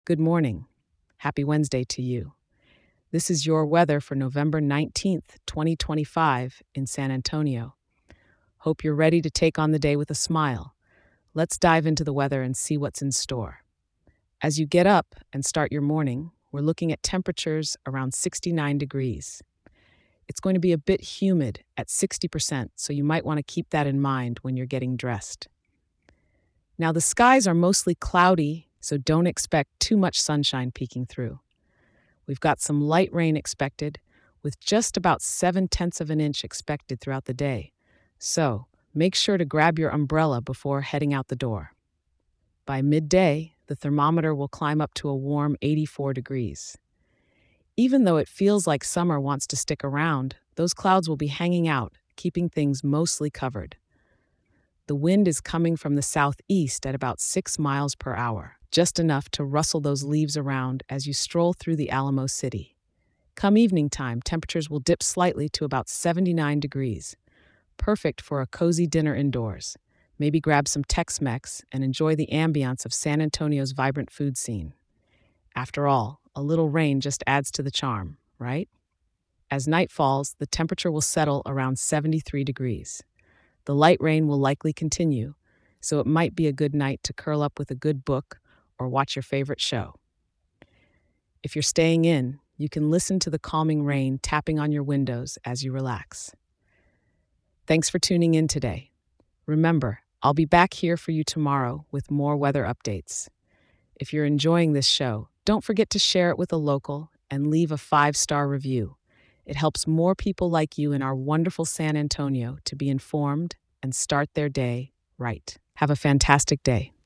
Good morning. Happy Wednesday to you. This is your weather for November 19th, 2025, in San Antonio. Hope you're ready to take on the day with a smile. Let's dive into the weather and see what's in store. As you get up and start your morning, we're looking at temperatures around 69 degrees. It's going to be a bit humid at 60%, so you might want to keep that in mind when you're getting dressed. Now, the skies are mostly cloudy, so don't expect too much sunshine peeking through. We've got some light rain expected, with just about 7/10 of an inch expected throughout the day. So, make sure to grab your umbrella before heading out the door. By midday, the thermometer will climb up to a warm 84 degrees. Even though it feels like summer wants to stick around, those clouds will be hanging out, keeping things mostly covered. The wind is coming from the southeast at about 6 miles per hour, just enough to rustle those leaves around as you stroll through the Alamo City. Come evening time, temperatures will dip slightly to about 79 degrees, perfect for a cozy dinner indoors. Maybe grab some Tex-Mex and enjoy the ambiance of San Antonio's vibrant food scene. After all, a little rain just adds to the charm, right? As night falls, the temperature will settle around 73 degrees. The light rain will likely continue, so it might be a good night to curl up with a good book or watch your favorite show. If you're staying in, you can listen to the calming rain tapping on your windows as you relax. Thanks for tuning in today. Remember, I'll be back here for you tomorrow with more weather updates. If you're enjoying this show, don't forget to share it with a local and leave a 5-star review. It helps more people like you in our wonderful San Antonio to be informed and start their day right. Have a fantastic day.